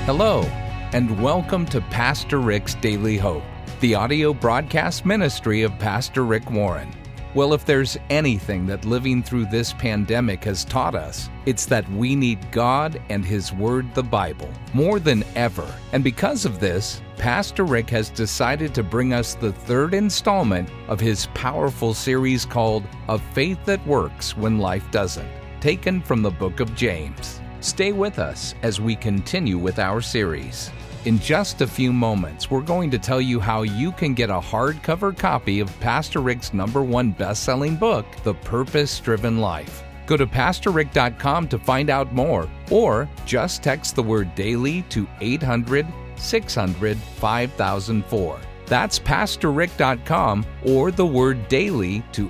Hello, and welcome to Pastor Rick's Daily Hope, the audio broadcast ministry of Pastor Rick Warren. Well, if there's anything that living through this pandemic has taught us, it's that we need God and His Word, the Bible, more than ever. And because of this, Pastor Rick has decided to bring us the third installment of his powerful series called A Faith That Works When Life Doesn't, taken from the book of James. Stay with us as we continue with our series. In just a few moments, we're going to tell you how you can get a hardcover copy of Pastor Rick's #1 best-selling book, The Purpose-Driven Life. Go to PastorRick.com to find out more, or just text the word DAILY to 800-600-5004. That's PastorRick.com, or the word DAILY to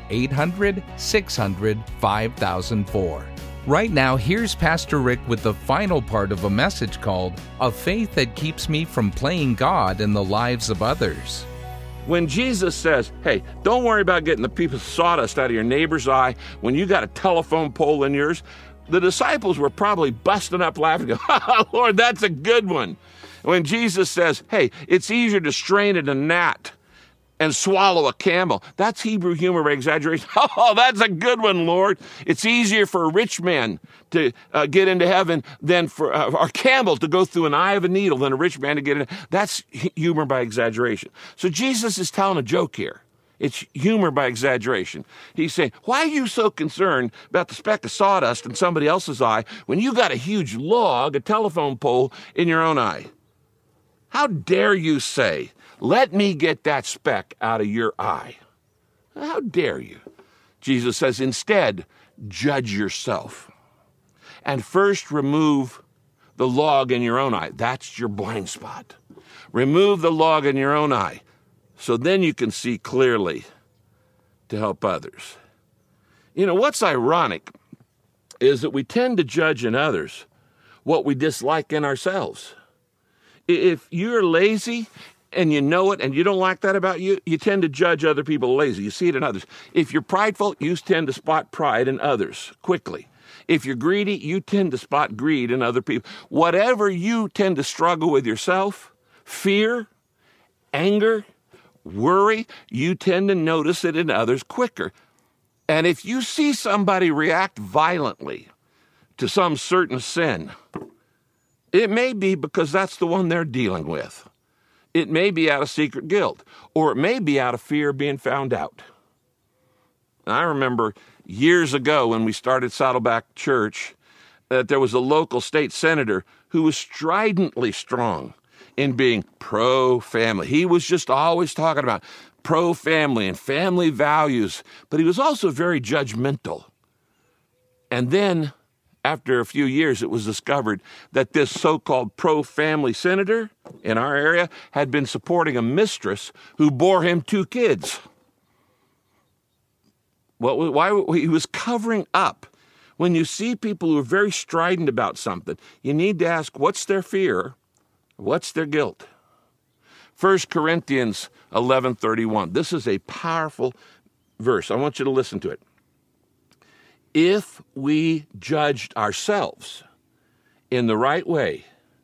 800-600-5004. Right now, here's Pastor Rick with the final part of a message called A Faith That Keeps Me From Playing God in the Lives of Others. When Jesus says, hey, don't worry about getting the piece of sawdust out of your neighbor's eye when you got a telephone pole in yours, the disciples were probably busting up laughing, Lord, that's a good one. When Jesus says, hey, it's easier to strain at a gnat and swallow a camel. That's Hebrew humor by exaggeration. Oh, that's a good one, Lord. It's easier for a rich man to get into heaven than for a camel to go through an eye of a needle than a rich man to get in. That's humor by exaggeration. So Jesus is telling a joke here. It's humor by exaggeration. He's saying, why are you so concerned about the speck of sawdust in somebody else's eye when you got a huge log, a telephone pole, in your own eye? How dare you say, let me get that speck out of your eye? How dare you? Jesus says, instead, judge yourself. And first remove the log in your own eye. That's your blind spot. Remove the log in your own eye, so then you can see clearly to help others. You know, what's ironic is that we tend to judge in others what we dislike in ourselves. If you're lazy and you know it and you don't like that about you, you tend to judge other people lazy. You see it in others. If you're prideful, you tend to spot pride in others quickly. If you're greedy, you tend to spot greed in other people. Whatever you tend to struggle with yourself, fear, anger, worry, you tend to notice it in others quicker. And if you see somebody react violently to some certain sin, it may be because that's the one they're dealing with. It may be out of secret guilt, or it may be out of fear of being found out. And I remember years ago when we started Saddleback Church, that there was a local state senator who was stridently strong in being pro-family. He was just always talking about pro-family and family values, but he was also very judgmental. And then, after a few years, it was discovered that this so-called pro-family senator in our area had been supporting a mistress who bore him 2 kids. Well, why? He was covering up. When you see people who are very strident about something, you need to ask, what's their fear? What's their guilt? 1 Corinthians 11:31. This is a powerful verse. I want you to listen to it. If we judged ourselves in the right way,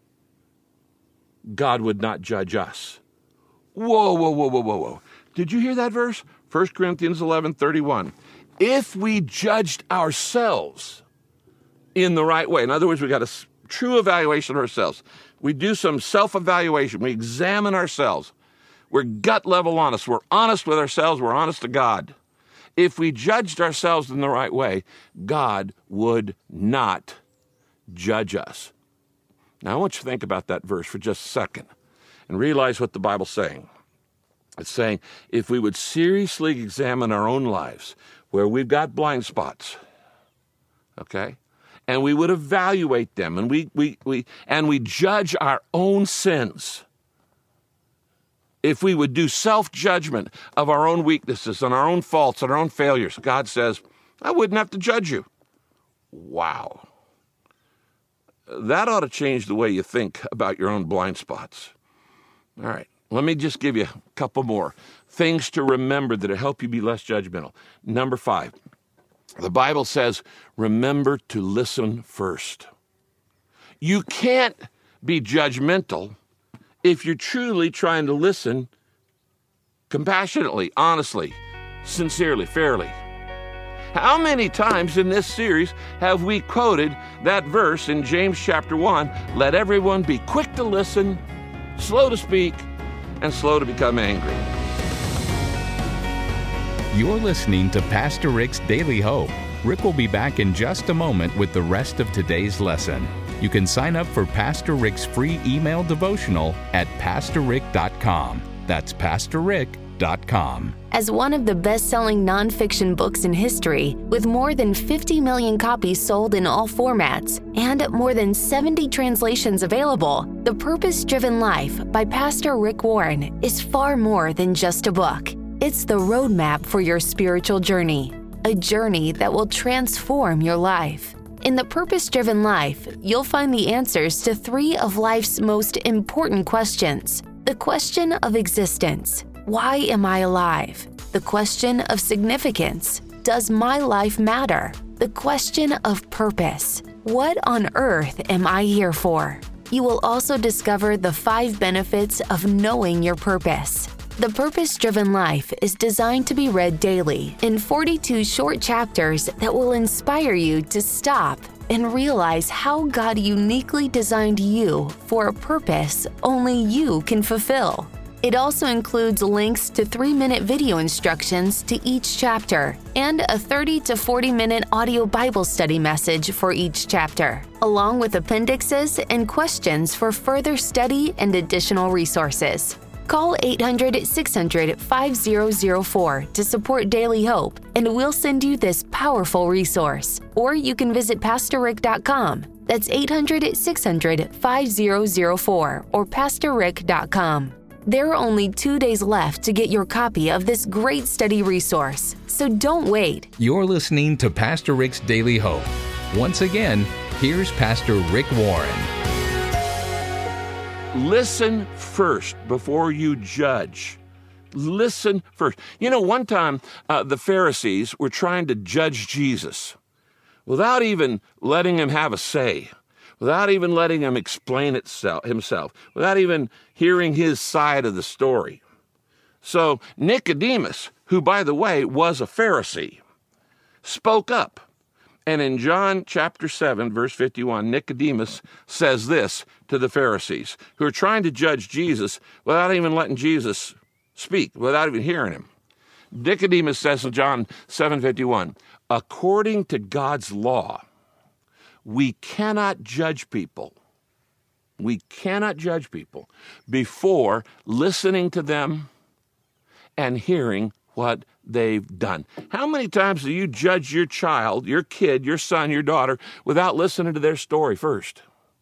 God would not judge us. Whoa. Did you hear that verse? 1 Corinthians 11:31. If we judged ourselves in the right way, in other words, we got a true evaluation of ourselves. We do some self-evaluation. We examine ourselves. We're gut level honest. We're honest with ourselves. We're honest to God. If we judged ourselves in the right way, God would not judge us. Now, I want you to think about that verse for just a second and realize what the Bible's saying. It's saying if we would seriously examine our own lives where we've got blind spots, okay, and we would evaluate them and we judge our own sins, if we would do self-judgment of our own weaknesses and our own faults and our own failures, God says, I wouldn't have to judge you. Wow. That ought to change the way you think about your own blind spots. All right, let me just give you a couple more things to remember that'll help you be less judgmental. Number 5, the Bible says, remember to listen first. You can't be judgmental if you're truly trying to listen compassionately, honestly, sincerely, fairly. How many times in this series have we quoted that verse in James chapter 1, let everyone be quick to listen, slow to speak, and slow to become angry? You're listening to Pastor Rick's Daily Hope. Rick will be back in just a moment with the rest of today's lesson. You can sign up for Pastor Rick's free email devotional at pastorrick.com. That's pastorrick.com. As one of the best-selling nonfiction books in history, with more than 50 million copies sold in all formats and more than 70 translations available, The Purpose-Driven Life by Pastor Rick Warren is far more than just a book. It's the roadmap for your spiritual journey, a journey that will transform your life. In The Purpose-Driven Life, you'll find the answers to 3 of life's most important questions. The question of existence. Why am I alive? The question of significance. Does my life matter? The question of purpose. What on earth am I here for? You will also discover the 5 benefits of knowing your purpose. The Purpose-Driven Life is designed to be read daily in 42 short chapters that will inspire you to stop and realize how God uniquely designed you for a purpose only you can fulfill. It also includes links to 3-minute video instructions to each chapter and a 30 to 40-minute audio Bible study message for each chapter, along with appendixes and questions for further study and additional resources. Call 800-600-5004 to support Daily Hope, and we'll send you this powerful resource. Or you can visit pastorrick.com. That's 800-600-5004 or pastorrick.com. There are only 2 days left to get your copy of this great study resource, so don't wait. You're listening to Pastor Rick's Daily Hope. Once again, here's Pastor Rick Warren. Listen first before you judge. Listen first. You know, one time the Pharisees were trying to judge Jesus without even letting him have a say, without even letting him explain himself, without even hearing his side of the story. So Nicodemus, who, by the way, was a Pharisee, spoke up. And in John chapter 7, verse 51, Nicodemus says this to the Pharisees, who are trying to judge Jesus without even letting Jesus speak, without even hearing him. Nicodemus says in John 7:51, according to God's law, we cannot judge people. We cannot judge people before listening to them and hearing what they've done. How many times do you judge your child, your kid, your son, your daughter, without listening to their story first?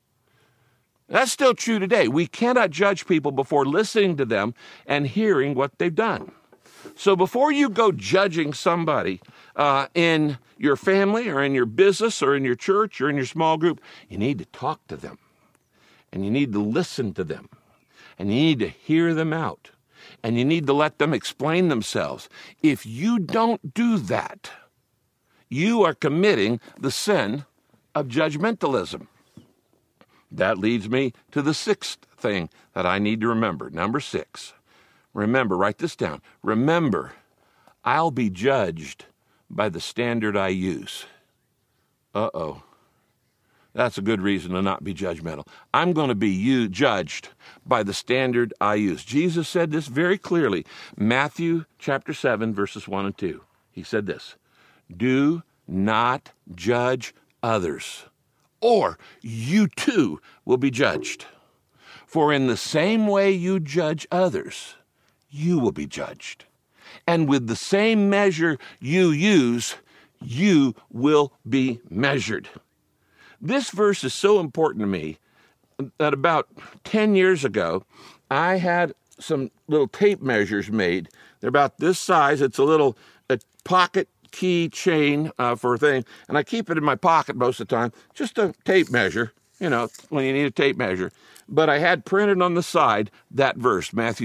That's still true today. We cannot judge people before listening to them and hearing what they've done. So before you go judging somebody in your family or in your business or in your church or in your small group, you need to talk to them. And you need to listen to them. And you need to hear them out. And you need to let them explain themselves. If you don't do that, you are committing the sin of judgmentalism. That leads me to the 6th thing that I need to remember. Number 6. Remember, write this down. Remember, I'll be judged by the standard I use. Uh-oh. That's a good reason to not be judgmental. I'm going to be judged by the standard I use. Jesus said this very clearly. Matthew chapter 7, verses 1 and 2. He said this, do not judge others, or you too will be judged. For in the same way you judge others, you will be judged. And with the same measure you use, you will be measured. This verse is so important to me that about 10 years ago, I had some little tape measures made. They're about this size. It's a pocket key chain for a thing, and I keep it in my pocket most of the time, just a tape measure, when you need a tape measure. But I had printed on the side that verse, Matthew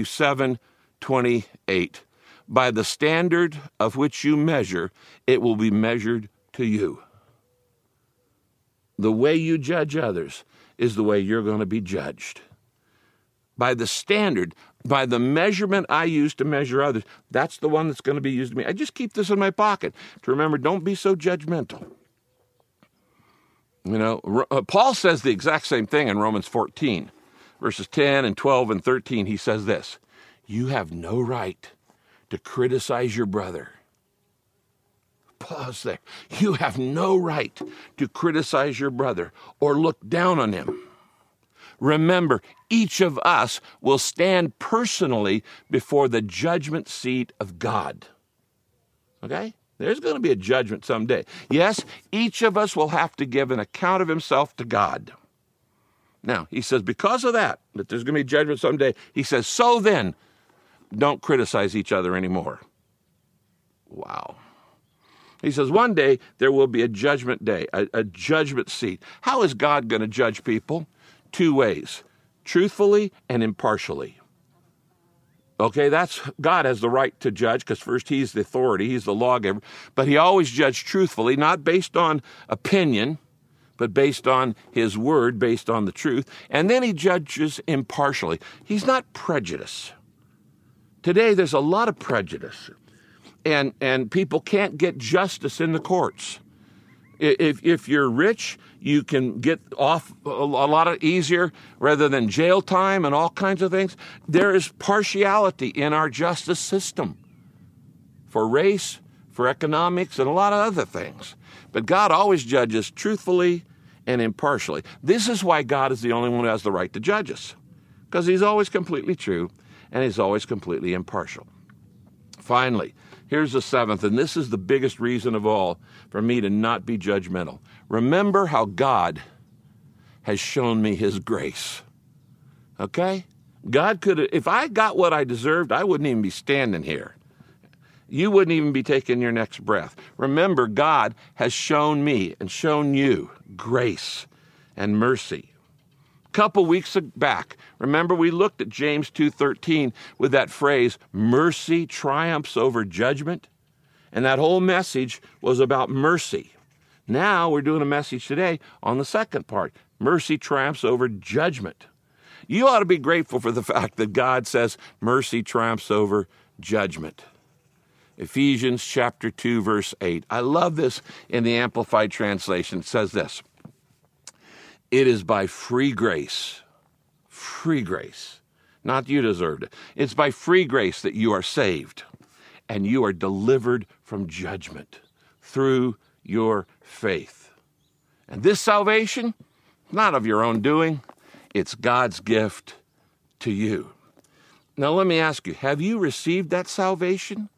7:28. By the standard of which you measure, it will be measured to you. The way you judge others is the way you're going to be judged. By the standard, by the measurement I use to measure others, that's the one that's going to be used to me. I just keep this in my pocket to remember, don't be so judgmental. You know, Paul says the exact same thing in Romans 14, verses 10 and 12 and 13. He says this, you have no right to criticize your brother. Pause there. You have no right to criticize your brother or look down on him. Remember, each of us will stand personally before the judgment seat of God. Okay? There's going to be a judgment someday. Yes, each of us will have to give an account of himself to God. Now, he says, because of that there's going to be judgment someday, he says, so then, don't criticize each other anymore. Wow. He says, one day there will be a judgment day, a judgment seat. How is God going to judge people? Two ways, truthfully and impartially. Okay, God has the right to judge because first he's the authority, he's the lawgiver, but he always judged truthfully, not based on opinion, but based on his word, based on the truth. And then he judges impartially. He's not prejudiced. Today there's a lot of prejudice, and people can't get justice in the courts. If you're rich, you can get off a lot easier rather than jail time and all kinds of things. There is partiality in our justice system for race, for economics, and a lot of other things. But God always judges truthfully and impartially. This is why God is the only one who has the right to judge us, because he's always completely true and he's always completely impartial. Finally, here's the seventh, and this is the biggest reason of all for me to not be judgmental. Remember how God has shown me his grace. Okay? God could have, if I got what I deserved, I wouldn't even be standing here. You wouldn't even be taking your next breath. Remember, God has shown me and shown you grace and mercy. A couple weeks back, remember we looked at James 2:13 with that phrase, mercy triumphs over judgment? And that whole message was about mercy. Now we're doing a message today on the second part, mercy triumphs over judgment. You ought to be grateful for the fact that God says mercy triumphs over judgment. Ephesians chapter 2, verse 8. I love this in the Amplified Translation. It says this, it is by free grace, not you deserved it. It's by free grace that you are saved and you are delivered from judgment through your faith. And this salvation, not of your own doing, it's God's gift to you. Now let me ask you, have you received that salvation?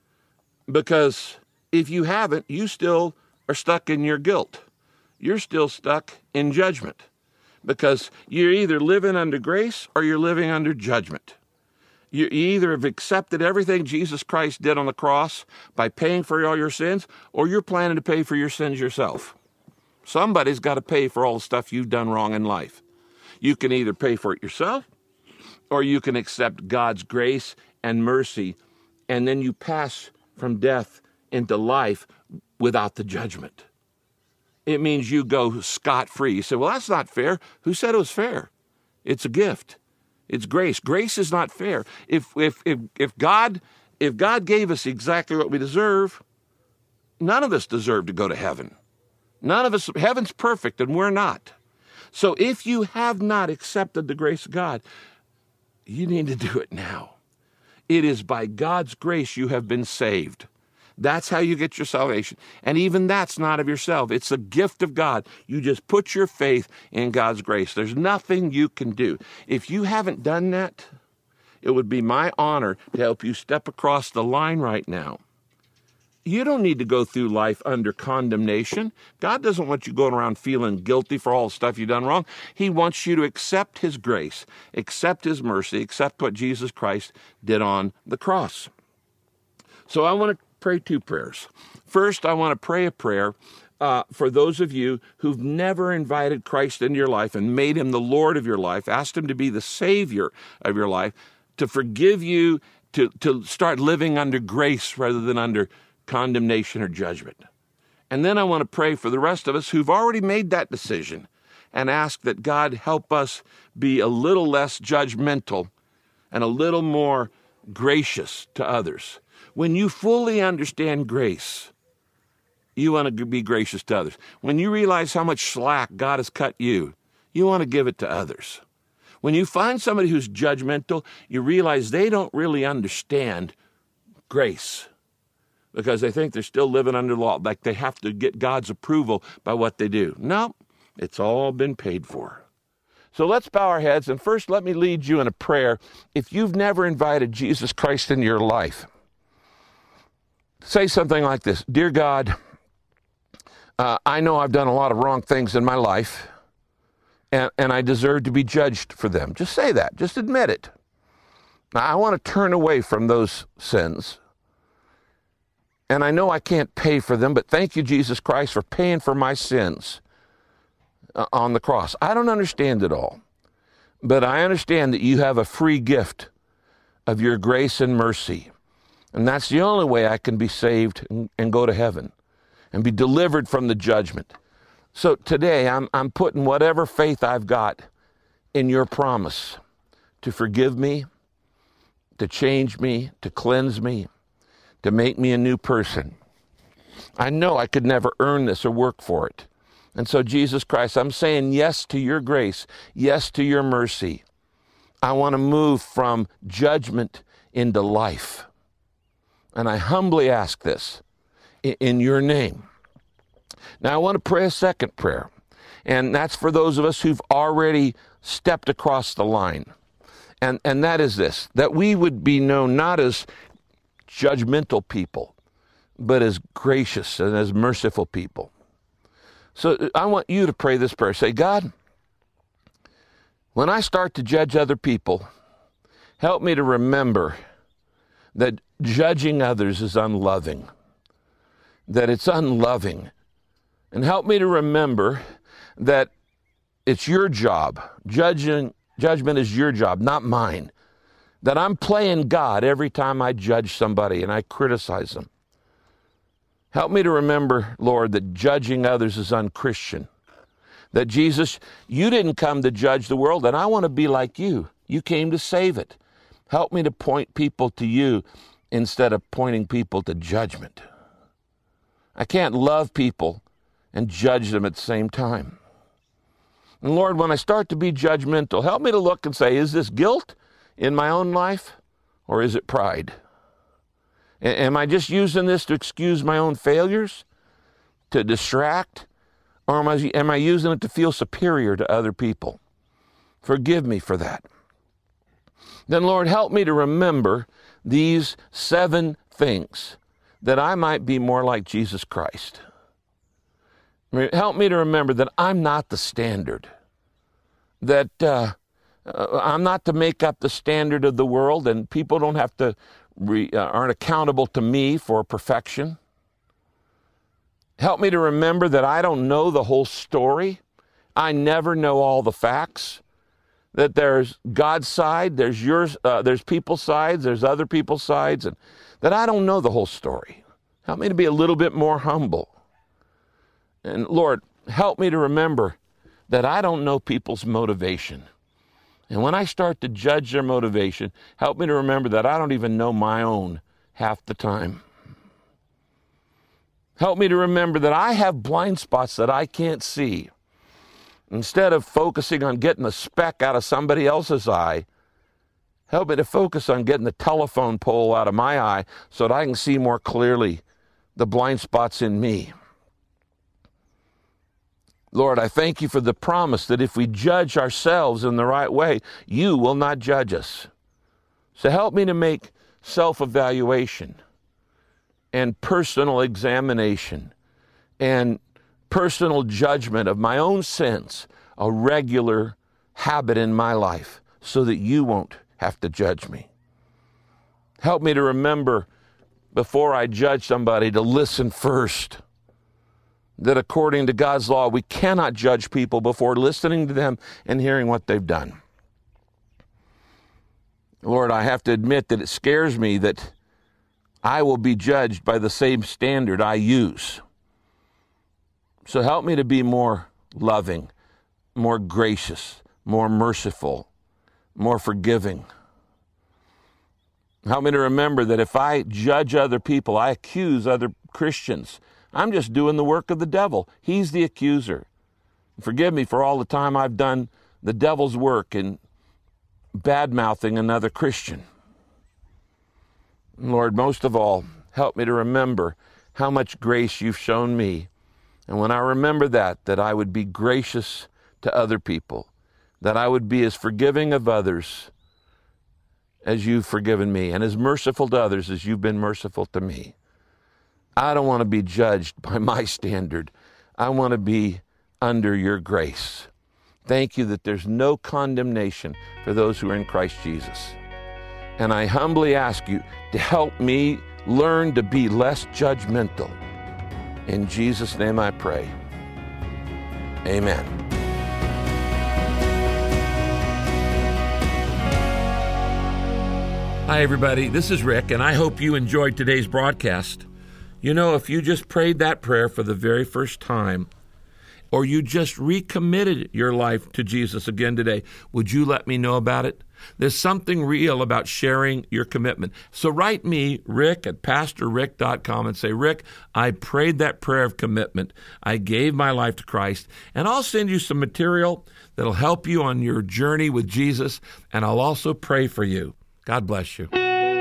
Because if you haven't, you still are stuck in your guilt. You're still stuck in judgment because you're either living under grace or you're living under judgment. You either have accepted everything Jesus Christ did on the cross by paying for all your sins, or you're planning to pay for your sins yourself. Somebody's got to pay for all the stuff you've done wrong in life. You can either pay for it yourself, or you can accept God's grace and mercy, and then you pass from death into life without the judgment. It means you go scot-free. You say, well, that's not fair. Who said it was fair? It's a gift. It's grace. Grace is not fair. If God gave us exactly what we deserve, none of us deserve to go to heaven. None of us, heaven's perfect and we're not. So if you have not accepted the grace of God, you need to do it now. It is by God's grace you have been saved. That's how you get your salvation. And even that's not of yourself. It's a gift of God. You just put your faith in God's grace. There's nothing you can do. If you haven't done that, it would be my honor to help you step across the line right now. You don't need to go through life under condemnation. God doesn't want you going around feeling guilty for all the stuff you've done wrong. He wants you to accept his grace, accept his mercy, accept what Jesus Christ did on the cross. So I want to pray two prayers. First, I want to pray a prayer for those of you who've never invited Christ into your life and made him the Lord of your life, asked him to be the Savior of your life, to forgive you, to start living under grace rather than under condemnation or judgment. And then I want to pray for the rest of us who've already made that decision and ask that God help us be a little less judgmental and a little more gracious to others. When you fully understand grace, you want to be gracious to others. When you realize how much slack God has cut you, you want to give it to others. When you find somebody who's judgmental, you realize they don't really understand grace because they think they're still living under law, like they have to get God's approval by what they do. No, it's all been paid for. So let's bow our heads, and first let me lead you in a prayer. If you've never invited Jesus Christ into your life, say something like this: Dear God, I know I've done a lot of wrong things in my life, and I deserve to be judged for them. Just say that. Just admit it. Now, I want to turn away from those sins, and I know I can't pay for them, but thank you, Jesus Christ, for paying for my sins on the cross. I don't understand it all, but I understand that you have a free gift of your grace and mercy, and that's the only way I can be saved and go to heaven and be delivered from the judgment. So today, I'm putting whatever faith I've got in your promise to forgive me, to change me, to cleanse me, to make me a new person. I know I could never earn this or work for it. And so, Jesus Christ, I'm saying yes to your grace, yes to your mercy. I want to move from judgment into life. And I humbly ask this in your name. Now, I want to pray a second prayer, and that's for those of us who've already stepped across the line. And that is this, that we would be known not as judgmental people, but as gracious and as merciful people. So I want you to pray this prayer. Say, God, when I start to judge other people, help me to remember that judging others is unloving, that it's unloving. And help me to remember that it's your job. Judgment is your job, not mine. That I'm playing God every time I judge somebody and I criticize them. Help me to remember, Lord, that judging others is unchristian. That Jesus, you didn't come to judge the world, and I want to be like you. You came to save it. Help me to point people to you instead of pointing people to judgment. I can't love people and judge them at the same time. And Lord, when I start to be judgmental, help me to look and say, is this guilt in my own life, or is it pride? Am I just using this to excuse my own failures, to distract, or am I using it to feel superior to other people? Forgive me for that. Then, Lord, help me to remember these 7 things that I might be more like Jesus Christ. Help me to remember that I'm not the standard, that I'm not to make up the standard of the world, and people don't have to aren't accountable to me for perfection. Help me to remember that I don't know the whole story. I never know all the facts. That there's God's side, there's yours, there's people's sides, there's other people's sides, and that I don't know the whole story. Help me to be a little bit more humble. And Lord, help me to remember that I don't know people's motivation. And when I start to judge their motivation, help me to remember that I don't even know my own half the time. Help me to remember that I have blind spots that I can't see. Instead of focusing on getting the speck out of somebody else's eye, help me to focus on getting the telephone pole out of my eye so that I can see more clearly the blind spots in me. Lord, I thank you for the promise that if we judge ourselves in the right way, you will not judge us. So help me to make self-evaluation and personal examination and personal judgment of my own sins a regular habit in my life so that you won't have to judge me. Help me to remember before I judge somebody to listen first. That according to God's law, we cannot judge people before listening to them and hearing what they've done. Lord, I have to admit that it scares me that I will be judged by the same standard I use. So help me to be more loving, more gracious, more merciful, more forgiving. Help me to remember that if I judge other people, I accuse other Christians, I'm just doing the work of the devil. He's the accuser. Forgive me for all the time I've done the devil's work in bad-mouthing another Christian. Lord, most of all, help me to remember how much grace you've shown me. And when I remember that I would be gracious to other people, that I would be as forgiving of others as you've forgiven me, and as merciful to others as you've been merciful to me. I don't want to be judged by my standard. I want to be under your grace. Thank you that there's no condemnation for those who are in Christ Jesus. And I humbly ask you to help me learn to be less judgmental. In Jesus' name I pray. Amen. Hi, everybody. This is Rick, and I hope you enjoyed today's broadcast. You know, if you just prayed that prayer for the very first time, or you just recommitted your life to Jesus again today, would you let me know about it? There's something real about sharing your commitment. So write me, Rick, at PastorRick.com and say, Rick, I prayed that prayer of commitment. I gave my life to Christ, and I'll send you some material that'll help you on your journey with Jesus, and I'll also pray for you. God bless you.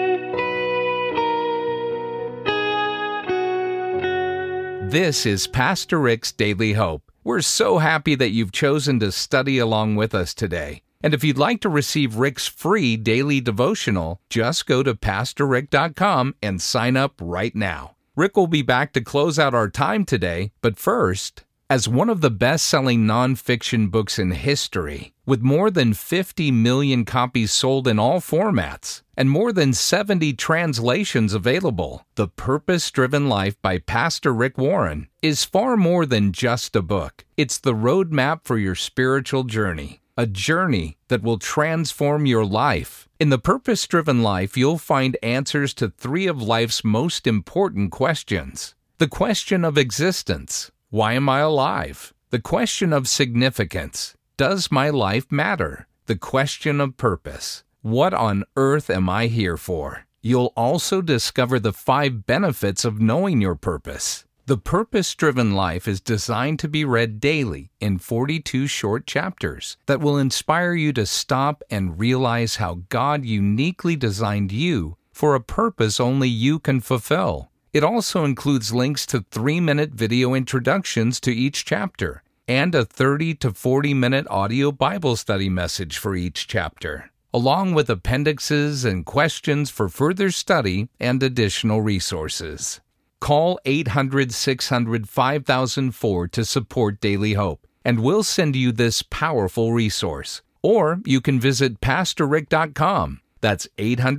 This is Pastor Rick's Daily Hope. We're so happy that you've chosen to study along with us today. And if you'd like to receive Rick's free daily devotional, just go to PastorRick.com and sign up right now. Rick will be back to close out our time today, but first, as one of the best-selling nonfiction books in history, with more than 50 million copies sold in all formats, and more than 70 translations available, The Purpose-Driven Life by Pastor Rick Warren is far more than just a book. It's the roadmap for your spiritual journey, a journey that will transform your life. In The Purpose-Driven Life, you'll find answers to 3 of life's most important questions. The question of existence. Why am I alive? The question of significance. Does my life matter? The question of purpose. What on earth am I here for? You'll also discover the 5 benefits of knowing your purpose. The Purpose-Driven Life is designed to be read daily in 42 short chapters that will inspire you to stop and realize how God uniquely designed you for a purpose only you can fulfill. It also includes links to 3-minute video introductions to each chapter and a 30 to 40-minute audio Bible study message for each chapter, along with appendixes and questions for further study and additional resources. Call 800-600-5004 to support Daily Hope, and we'll send you this powerful resource. Or you can visit PastorRick.com. That's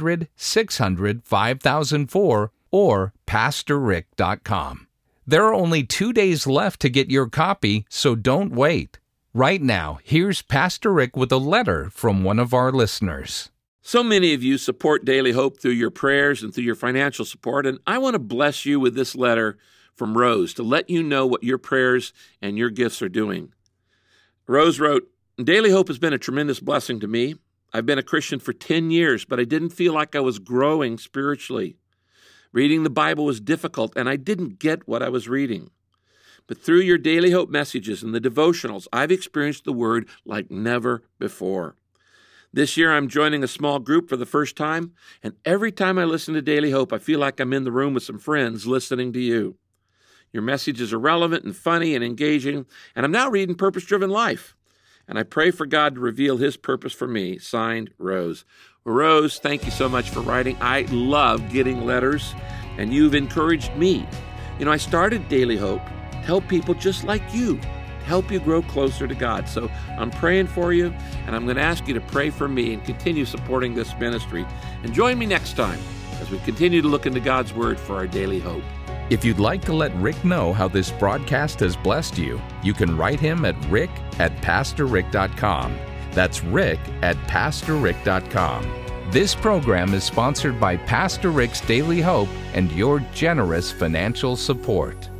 800-600-5004 or PastorRick.com. There are only 2 days left to get your copy, so don't wait. Right now, here's Pastor Rick with a letter from one of our listeners. So many of you support Daily Hope through your prayers and through your financial support, and I want to bless you with this letter from Rose to let you know what your prayers and your gifts are doing. Rose wrote, Daily Hope has been a tremendous blessing to me. I've been a Christian for 10 years, but I didn't feel like I was growing spiritually. Reading the Bible was difficult, and I didn't get what I was reading. But through your Daily Hope messages and the devotionals, I've experienced the Word like never before. This year, I'm joining a small group for the first time, and every time I listen to Daily Hope, I feel like I'm in the room with some friends listening to you. Your messages are relevant and funny and engaging, and I'm now reading Purpose-Driven Life. And I pray for God to reveal His purpose for me. Signed, Rose. Rose, thank you so much for writing. I love getting letters, and you've encouraged me. You know, I started Daily Hope to help people just like you, to help you grow closer to God. So I'm praying for you, and I'm going to ask you to pray for me and continue supporting this ministry. And join me next time as we continue to look into God's Word for our daily hope. If you'd like to let Rick know how this broadcast has blessed you, you can write him at rick@pastorrick.com. That's rick@pastorrick.com. This program is sponsored by Pastor Rick's Daily Hope and your generous financial support.